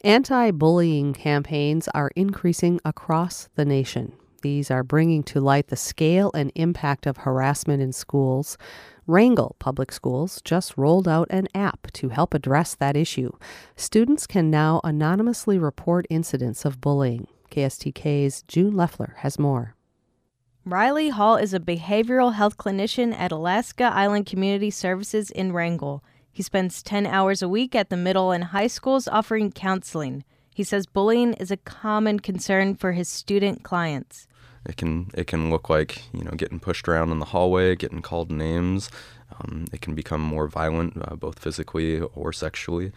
Anti-bullying campaigns are increasing across the nation. These are bringing to light the scale and impact of harassment in schools. Wrangell Public Schools just rolled out an app to help address that issue. Students can now anonymously report incidents of bullying. KSTK's June Leffler has more. Riley Hall is a behavioral health clinician at Alaska Island Community Services in Wrangell. He spends 10 hours a week at the middle and high schools offering counseling. He says bullying is a common concern for his student clients. It can look like, getting pushed around in the hallway, getting called names. It can become more violent, both physically or sexually.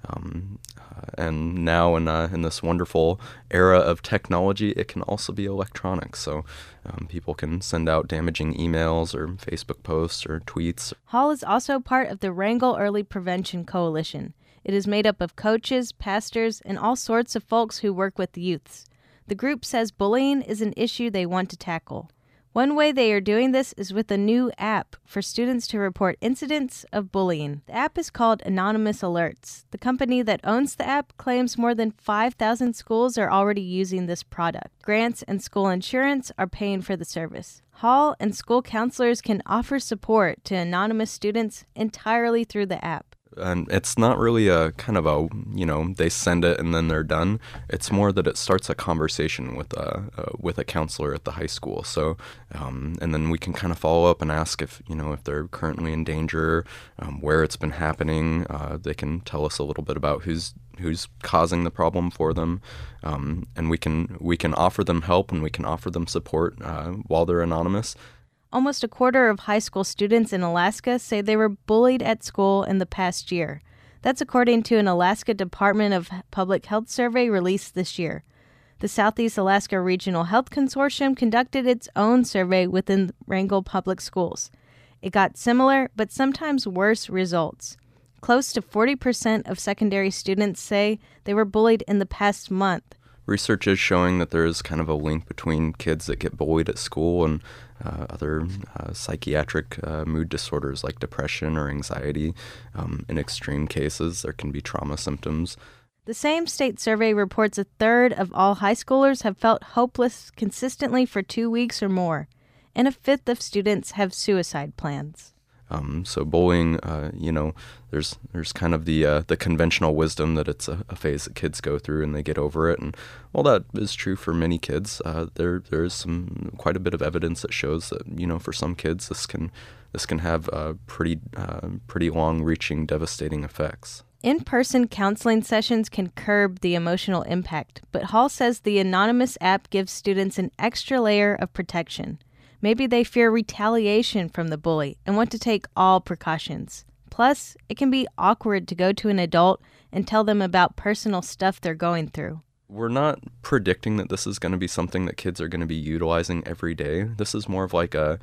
And now in this wonderful era of technology, it can also be electronic. So people can send out damaging emails or Facebook posts or tweets. Hall is also part of the Wrangell Early Prevention Coalition. It is made up of coaches, pastors, and all sorts of folks who work with youths. The group says bullying is an issue they want to tackle. One way they are doing this is with a new app for students to report incidents of bullying. The app is called Anonymous Alerts. The company that owns the app claims more than 5,000 schools are already using this product. Grants and school insurance are paying for the service. Hall and school counselors can offer support to anonymous students entirely through the app. And it's not really a kind of a, they send it and then they're done. It's more that it starts a conversation with a counselor at the high school. So, and then we can kind of follow up and ask if they're currently in danger, where it's been happening. They can tell us a little bit about who's causing the problem for them, and we can offer them help and we can offer them support while they're anonymous. Almost a quarter of high school students in Alaska say they were bullied at school in the past year. That's according to an Alaska Department of Public Health survey released this year. The Southeast Alaska Regional Health Consortium conducted its own survey within Wrangell Public Schools. It got similar, but sometimes worse results. Close to 40% of secondary students say they were bullied in the past month. Research is showing that there is kind of a link between kids that get bullied at school and other psychiatric mood disorders like depression or anxiety. In extreme cases, there can be trauma symptoms. The same state survey reports a third of all high schoolers have felt hopeless consistently for 2 weeks or more, and a fifth of students have suicide plans. So bullying, there's kind of the conventional wisdom that it's a phase that kids go through and they get over it. And while that is true for many kids, there is quite a bit of evidence that shows that for some kids this can have pretty long-reaching, devastating effects. In-person counseling sessions can curb the emotional impact, but Hall says the Anonymous app gives students an extra layer of protection. Maybe they fear retaliation from the bully and want to take all precautions. Plus, it can be awkward to go to an adult and tell them about personal stuff they're going through. We're not predicting that this is going to be something that kids are going to be utilizing every day. This is more of like a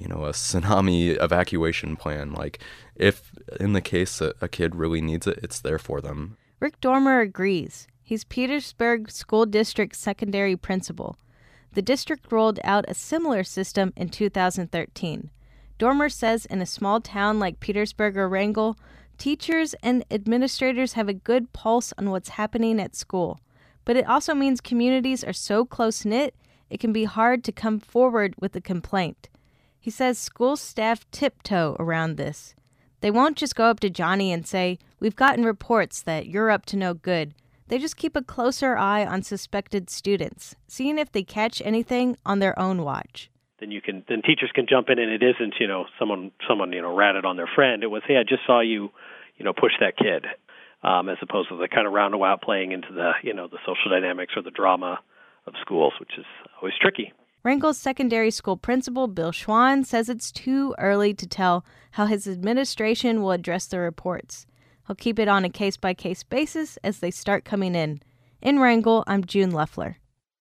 tsunami evacuation plan. Like if in the case that a kid really needs it, it's there for them. Rick Dormer agrees. He's Petersburg School District secondary principal. The district rolled out a similar system in 2013. Dormer says in a small town like Petersburg or Wrangell, teachers and administrators have a good pulse on what's happening at school. But it also means communities are so close-knit, it can be hard to come forward with a complaint. He says school staff tiptoe around this. They won't just go up to Johnny and say, "We've gotten reports that you're up to no good." They just keep a closer eye on suspected students, seeing if they catch anything on their own watch. Then teachers can jump in, and it isn't someone ratted on their friend. It was, "Hey, I just saw you push that kid," as opposed to the kind of roundabout playing into the the social dynamics or the drama of schools, which is always tricky. Wrangell's secondary school principal, Bill Schwan, says it's too early to tell how his administration will address the reports. He'll keep it on a case-by-case basis as they start coming in. In Wrangell, I'm June Leffler.